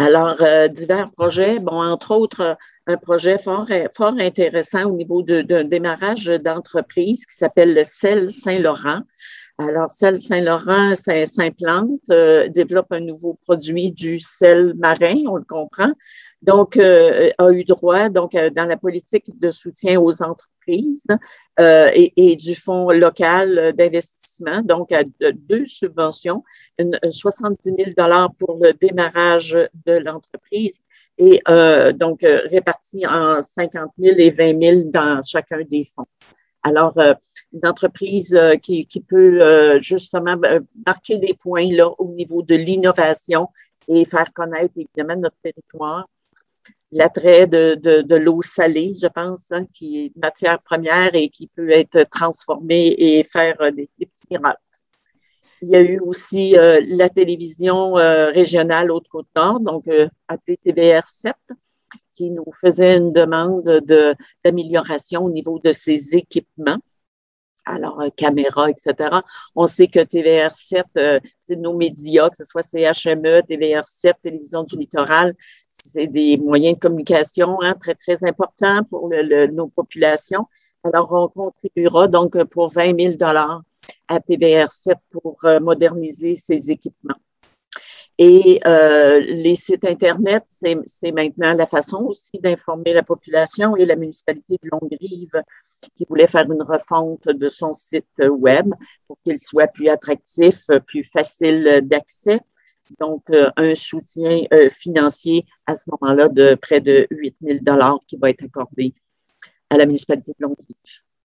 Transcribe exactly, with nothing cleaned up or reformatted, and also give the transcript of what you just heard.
Alors, euh, divers projets, bon, entre autres, un projet fort, fort intéressant au niveau de, de démarrage d'entreprise qui s'appelle le C E L Saint-Laurent. Alors, C E L Saint-Laurent s'implante, euh, développe un nouveau produit du sel marin, on le comprend. Donc, euh, a eu droit, donc, euh, dans la politique de soutien aux entreprises euh, et, et du fonds local d'investissement, donc à deux subventions, une, soixante-dix mille dollars pour le démarrage de l'entreprise et euh, donc euh, répartis en cinquante mille et vingt mille dans chacun des fonds. Alors, euh, une entreprise euh, qui, qui peut euh, justement euh, marquer des points là au niveau de l'innovation et faire connaître évidemment notre territoire. L'attrait de, de, de l'eau salée, je pense, hein, qui est une matière première et qui peut être transformée et faire euh, des, des petits miracles. Il y a eu aussi euh, la télévision euh, régionale Haute-Côte-Nord, donc euh, appelée T V R sept, qui nous faisait une demande de, d'amélioration au niveau de ses équipements. Alors, euh, caméra, et cetera. On sait que T V R sept, euh, c'est nos médias, que ce soit C H M E, T V R sept, Télévision du Littoral, c'est des moyens de communication hein, très, très importants pour le, le, nos populations. Alors, on contribuera donc pour vingt mille dollars à T V R sept pour euh, moderniser ses équipements. Et euh, les sites Internet, c'est maintenant la façon aussi d'informer la population et la municipalité de Longueuil qui voulait faire une refonte de son site web pour qu'il soit plus attractif, plus facile d'accès. Donc, euh, un soutien euh, financier à ce moment-là de près de huit mille dollars qui va être accordé à la municipalité de Longueuil.